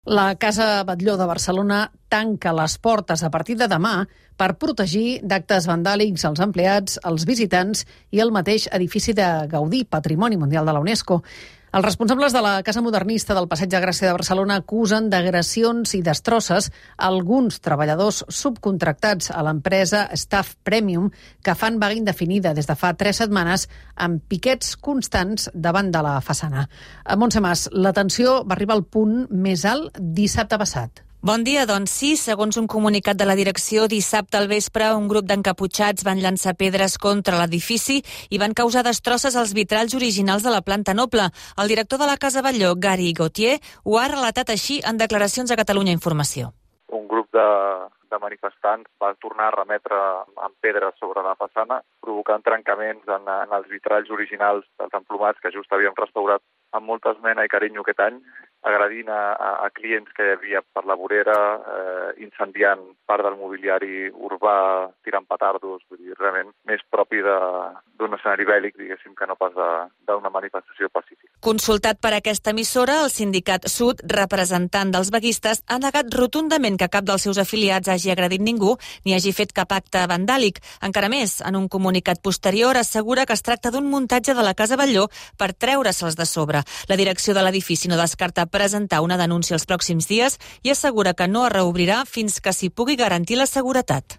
La Casa Batlló de Barcelona tanca les portes a partir de demà per protegir d'actes vandàlics els empleats, els visitants i el mateix edifici de Gaudí, Patrimoni Mundial de la UNESCO. Els responsables de la Casa Modernista del Passeig de Gràcia de Barcelona acusen d'agressions i destrosses a alguns treballadors subcontractats a l'empresa Staff Premium que fan vaga indefinida des de fa 3 setmanes amb piquets constants davant de la façana. A Montse Mas, la tensió va arribar al punt més alt dissabte passat. Bon dia, doncs sí, segons un comunicat de la direcció, dissabte al vespre un grup d'encaputxats van llançar pedres contra l'edifici i van causar destrosses als vitralls originals de la planta noble. El director de la Casa Batlló, Gary Gauthier, ho ha relatat així en declaracions a Catalunya Informació. Un grup de manifestants va tornar a remetre amb pedres sobre la façana, provocant trencaments en els vitralls originals dels emplomats que just havíem restaurat amb molta esmena i carinyo aquest any, agredint a clients que hi havia per la vorera, incendiant part del mobiliari urbà, tirant petardos, vull dir, realment més propi d'un escenari bèl·lic, diguéssim, que no pas d'una manifestació pacífica. Consultat per aquesta emissora, el sindicat Sud, representant dels vaguistes, ha negat rotundament que cap dels seus afiliats hagi agredit ningú ni hagi fet cap acte vandàlic. Encara més, en un comunicat posterior assegura que es tracta d'un muntatge de la Casa Batlló per treure-se'ls de sobre. La direcció de l'edifici no descarta presentar una denúncia els pròxims dies i assegura que no es reobrirà fins que s'hi pugui garantir la seguretat.